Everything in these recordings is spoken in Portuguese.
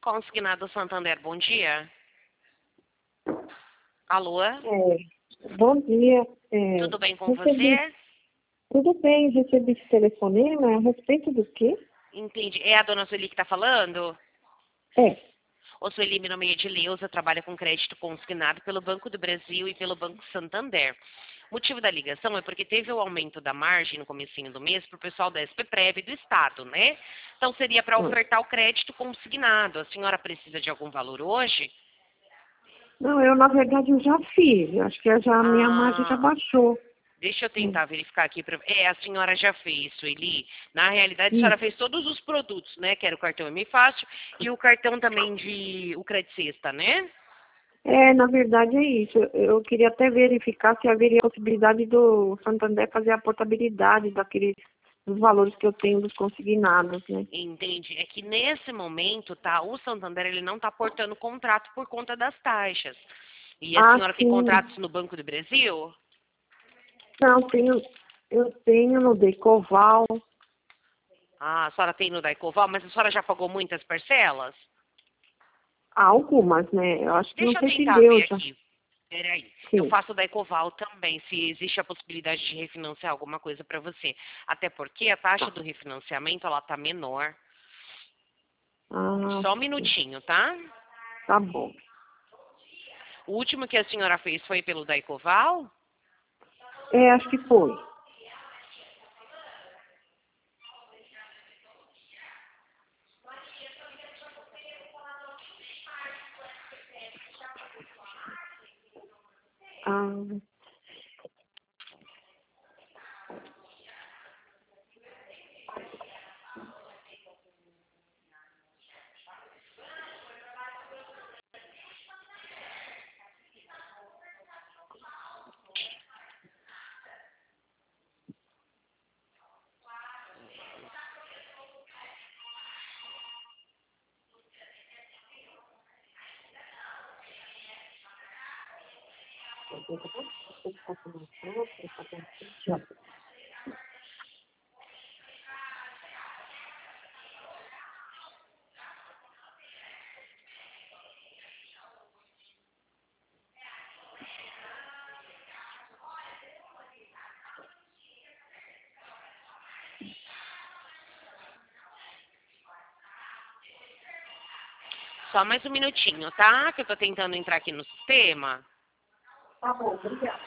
Consignado Santander, bom dia. Alô? Bom dia. Tudo bem com você? Tudo bem, recebi esse telefonema a respeito do quê? Entendi. É a dona Sueli que está falando? É. Ô Sueli, meu nome é Edileuza, trabalho com crédito consignado pelo Banco do Brasil e pelo Banco Santander. O motivo da ligação é porque teve o aumento da margem no comecinho do mês para o pessoal da SPPrev e do Estado, né? Então seria para ofertar o crédito consignado. A senhora precisa de algum valor hoje? Não, na verdade, eu já fiz. Eu acho que a minha margem já baixou. Deixa eu tentar verificar aqui. A senhora já fez, Sueli. Na realidade, a senhora fez todos os produtos, né? Que era o cartão M Fácil e o cartão também o Crédito Sexta, né? Na verdade é isso. Eu queria até verificar se haveria possibilidade do Santander fazer a portabilidade dos valores que eu tenho dos consignados, né? Entendi. É que nesse momento, tá? O Santander ele não está portando contrato por conta das taxas. E a senhora tem contratos no Banco do Brasil? Não, eu tenho no Decoval. Ah, a senhora tem no Daicoval, mas a senhora já pagou muitas parcelas? Algumas, né? Eu acho que não Deixa eu sei se tentar deu ver já. aqui. Peraí. Eu Sim. faço da Ecoval também, se existe a possibilidade de refinanciar alguma coisa para você. Até porque a taxa do refinanciamento, ela tá menor. Só um minutinho, tá? Tá bom. O último que a senhora fez foi pelo da Ecoval? Acho que foi. Só mais um minutinho, tá? Que eu tô tentando entrar aqui no sistema. Tá bom, obrigada.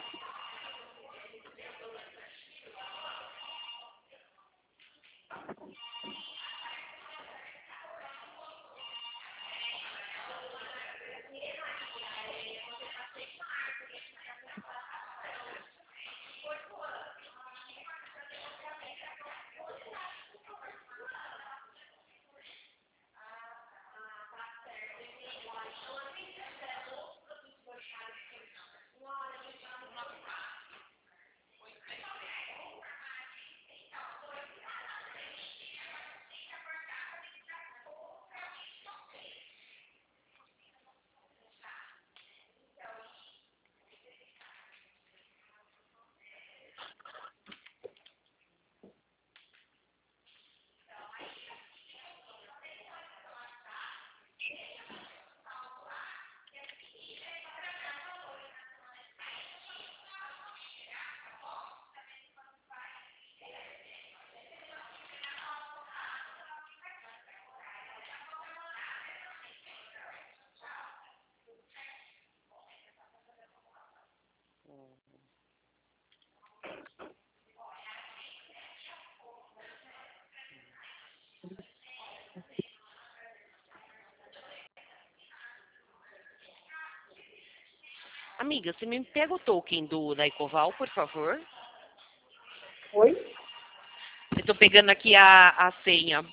Amiga, você me pega o token da Ecoval, por favor? Oi? Eu tô pegando aqui a senha.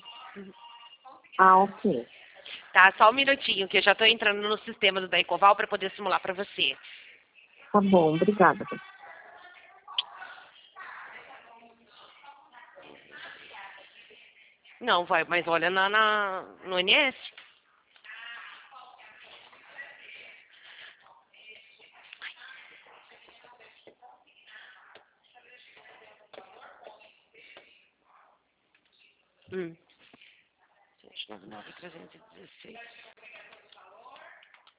Ok. Tá, só um minutinho, que eu já tô entrando no sistema do da Ecoval para poder simular para você. Tá bom, obrigada. Não, vai, mas olha no NS. Hum. 799-316.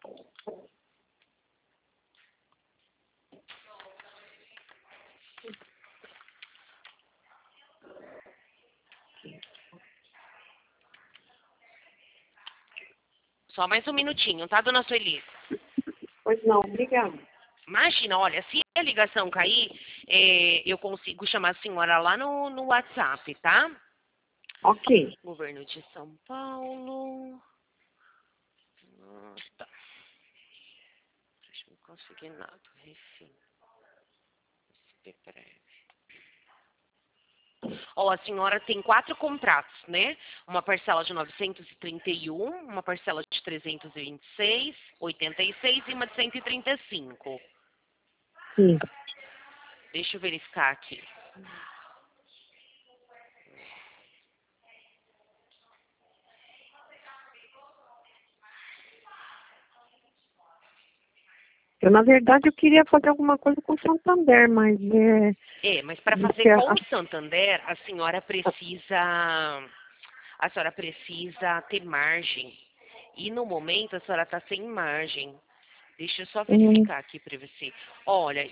Só mais um minutinho, tá, dona Sueli? Pois não, obrigada. Imagina, olha, se a ligação cair, eu consigo chamar a senhora lá no WhatsApp, tá? Ok. Governo de São Paulo. Tá. Deixa eu conseguir nada. Enfim. Ó, a senhora tem 4 contratos, né? Uma parcela de 931, uma parcela de 326, 86 e uma de 135. Sim. Deixa eu verificar aqui. Na verdade, eu queria fazer alguma coisa com o Santander, mas Mas para fazer porque com o Santander, a senhora precisa ter margem. E no momento a senhora está sem margem. Deixa eu só verificar aqui para você. Olha,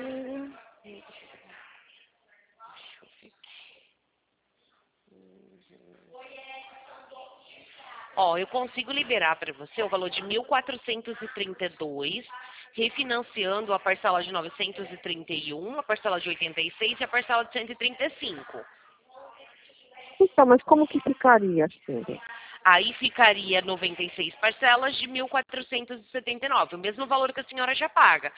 eu consigo liberar para você o valor de 1.432, refinanciando a parcela de 931, a parcela de 86 e a parcela de 135. Então, mas como que ficaria, assim? Aí ficaria 96 parcelas de 1.479, o mesmo valor que a senhora já paga.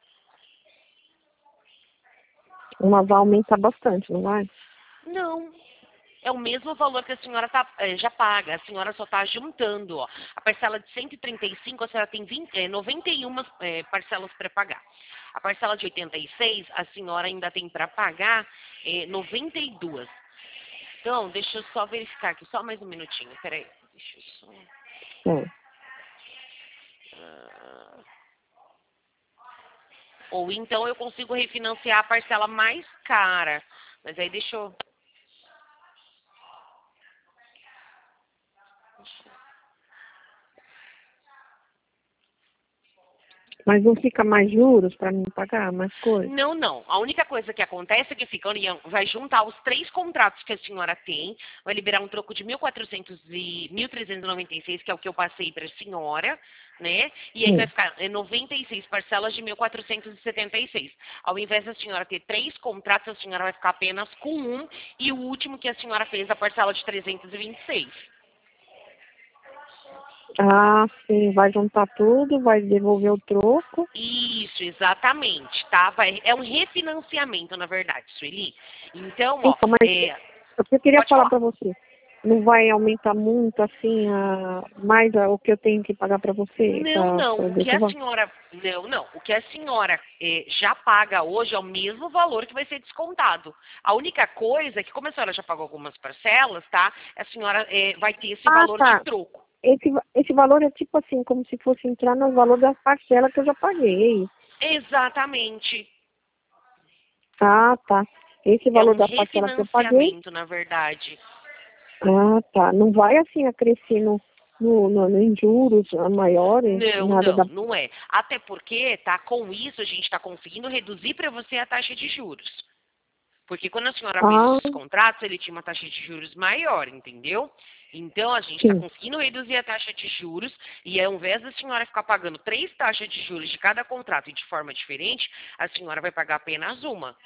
Uma vai aumentar bastante, não vai? Não, é o mesmo valor que a senhora já paga. A senhora só está juntando, ó. A parcela de 135, a senhora tem 91 parcelas para pagar. A parcela de 86, a senhora ainda tem para pagar 92. Então, deixa eu só verificar aqui, só mais um minutinho. Peraí, deixa eu só... É. Ou então eu consigo refinanciar a parcela mais cara. Mas aí deixa eu... Mas não fica mais juros para mim pagar mais coisa? Não, não. A única coisa que acontece é que fica, vai juntar os 3 contratos que a senhora tem, vai liberar um troco de 1.396, que é o que eu passei para a senhora, né? E aí vai ficar 96 parcelas de 1.476. Ao invés da senhora ter 3 contratos, a senhora vai ficar apenas com um, e o último que a senhora fez, a parcela de 326. Ah, sim, vai juntar tudo, vai devolver o troco. Isso, exatamente, tá? É um refinanciamento, na verdade, Sueli. Então, ó, Então, mas eu queria pode falar falar. para você, não vai aumentar muito, assim, o que eu tenho que pagar para você? Não, não. Pra O que a devolver? senhora. Não, não. O que a senhora já paga hoje é o mesmo valor que vai ser descontado. A única coisa é que, como a senhora já pagou algumas parcelas, tá? A senhora vai ter esse Ah, valor de tá. troco. Esse valor é tipo assim, como se fosse entrar no valor da parcela que eu já paguei. Exatamente. Ah, tá. Esse É valor um da parcela que eu paguei. refinanciamento, na verdade. Ah, tá. Não vai assim acrescer em juros maiores, Não, nada da. não, não é. Até porque, tá, com isso a gente está conseguindo reduzir para você a taxa de juros. Porque quando a senhora fez Ah, esses contratos, ele tinha uma taxa de juros maior, entendeu? Então, a gente está sim. conseguindo reduzir a taxa de juros e ao invés da senhora ficar pagando 3 taxas de juros de cada contrato e de forma diferente, a senhora vai pagar apenas uma.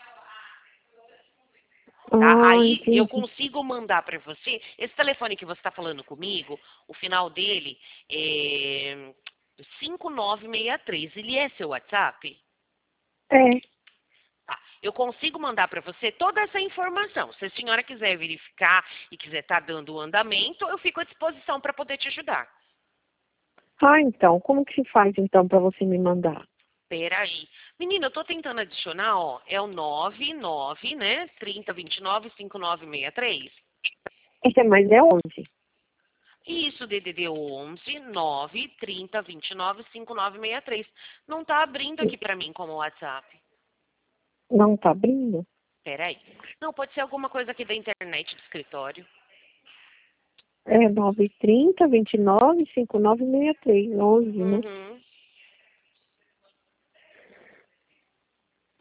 Tá? Ah, Aí eu entendi. consigo mandar para você, esse telefone que você está falando comigo, o final dele é 5963. Ele é seu WhatsApp? É. Tá. Eu consigo mandar para você toda essa informação. Se a senhora quiser verificar e quiser estar dando o andamento, eu fico à disposição para poder te ajudar. Ah, então, como que se faz então para você me mandar? Peraí. Menina, eu tô tentando adicionar, ó, é o 99, né? 3029-5963. Mas é 11. Isso, DDD 11 9 30 29 5963. Não tá abrindo aqui para mim como WhatsApp. Não tá abrindo? Peraí. Não, pode ser alguma coisa aqui da internet do escritório. É 930 29 5963, 11, né? Uhum.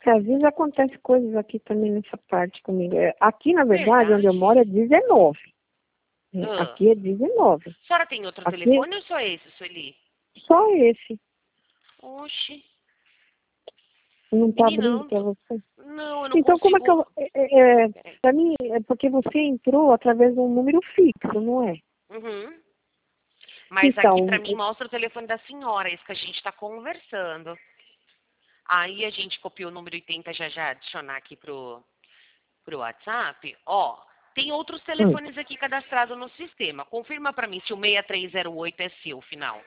Às vezes acontece coisas aqui também nessa parte comigo. Aqui, na verdade, onde eu moro é 19. Aqui é 19. A senhora tem outro Aqui telefone ou só esse, Sueli? só esse. Oxi. Não tá Menina, abrindo para você? não, eu não Então, como é que consigo. eu... Pra mim, é porque você entrou através de um número fixo, não é? Uhum. Mas Então, aqui pra mim mostra o telefone da senhora, esse que a gente tá conversando. Aí a gente copiou o número e tenta já adicionar aqui pro WhatsApp. Ó, tem outros telefones aqui cadastrados no sistema. Confirma pra mim se o 6308 é seu, final.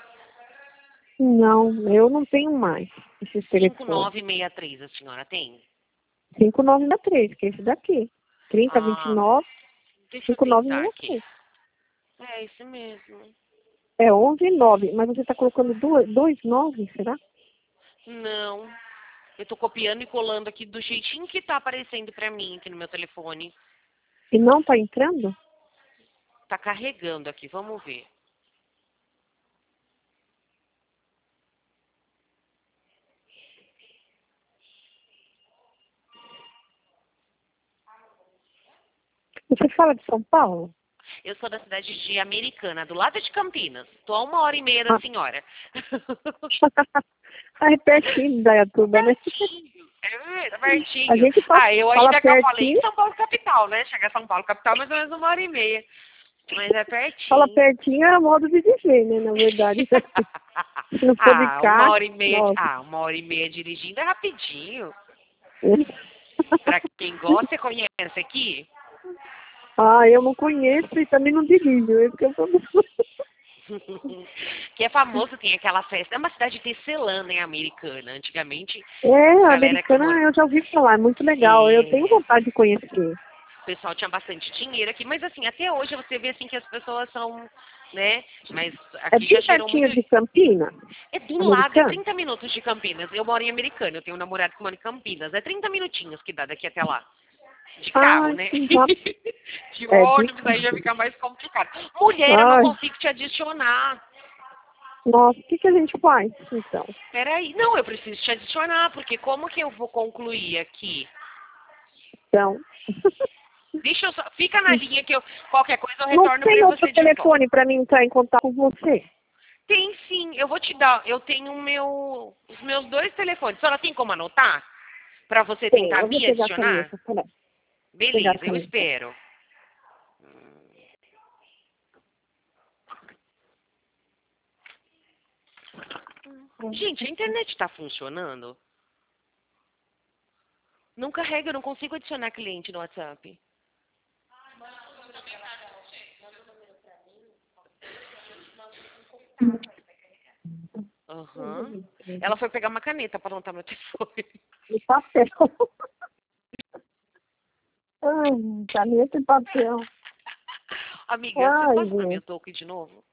não, eu não tenho mais esses telefones. 5963 a senhora tem? 5963, que é esse daqui. 3029, Deixa eu tentar aqui. 5963. É esse mesmo. É 119, mas você está colocando dois 9, será? Não. Eu tô copiando e colando aqui do jeitinho que tá aparecendo pra mim aqui no meu telefone. E não está entrando? Tá carregando aqui, vamos ver. Você fala de São Paulo? Eu sou da cidade de Americana, do lado de Campinas. Tô a 1h30 da senhora. É pertinho da Iatuba, né? É pertinho. A gente fala, Eu fala ainda que eu falei pertinho, em São Paulo capital, né? Chegar a São Paulo capital mais ou menos 1h30. Mas é pertinho. fala pertinho é modo de dizer, né? Na verdade. Se não for de carro, 1h30. nossa. 1h30 dirigindo é rapidinho. Pra quem gosta, você conhece aqui? Eu não conheço e também não dirijo. Esse que é o problema. Que é famoso, tem aquela festa. É uma cidade tecelã, né, Americana. Antigamente, A galera que Americana eu já ouvi falar, é muito legal. Eu tenho vontade de conhecer. o pessoal tinha bastante dinheiro aqui, mas assim, até hoje você vê assim que as pessoas são, né? Mas É aqui já bem gerou pertinho muito. de Campinas? É do lado, é Americana? 30 minutos de Campinas. Eu moro em Americana, eu tenho um namorado que mora em Campinas. É 30 minutinhos que dá daqui até lá. De carro, né? Que rápido. De ônibus, aí já fica mais complicado. Mulher, eu não consigo te adicionar. Nossa, o que a gente faz, então? Peraí. Não, eu preciso te adicionar, porque como que eu vou concluir aqui? Então... Deixa eu só... Fica na linha que eu... Qualquer coisa eu Não retorno tem pra outro você de volta. telefone para mim entrar em contato com você? Tem sim, eu vou te dar. Eu tenho os meus 2 telefones. A senhora tem como anotar? Pra você Tem, tentar eu vou me pegar a adicionar? caneta. Peraí. Beleza, eu espero. Gente, a internet tá funcionando? Não carrega, eu não consigo adicionar cliente no WhatsApp. Aham. Ela foi pegar uma caneta para anotar meu telefone. E papel. Caneta e papel. Amiga, você pode dar meu toque de novo?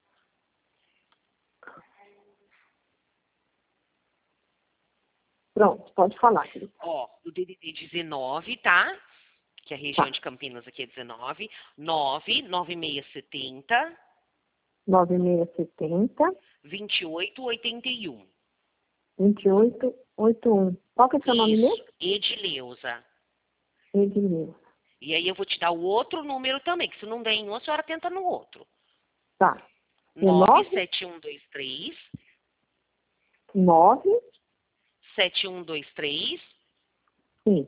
Pronto, pode falar. Ó, o DDD 19, tá? Que é a região de Campinas aqui é 19. 99670 9670 2881. 2881. Qual que é o seu nome mesmo? Edileuza. Edileuza. E aí eu vou te dar o outro número também, que se não der em um, a senhora tenta no outro. Tá. 97123 9? 7123 Sim.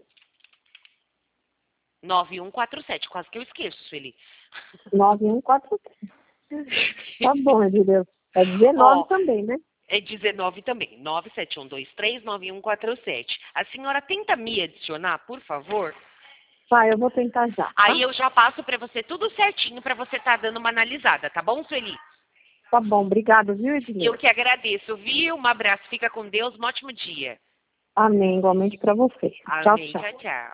9147. Quase que eu esqueço, Sueli. 9143. Tá bom, Edileuza. É 19 também, né? É 19 também. 971239147. A senhora tenta me adicionar, por favor? Vai, eu vou tentar já. Tá? Aí eu já passo para você tudo certinho para você estar dando uma analisada, tá bom, Sueli? Tá bom, obrigada, viu, Edileuza? Eu que agradeço, viu? Um abraço, fica com Deus, um ótimo dia. Amém, igualmente para você. Amém, Tchau, tchau. tchau, tchau.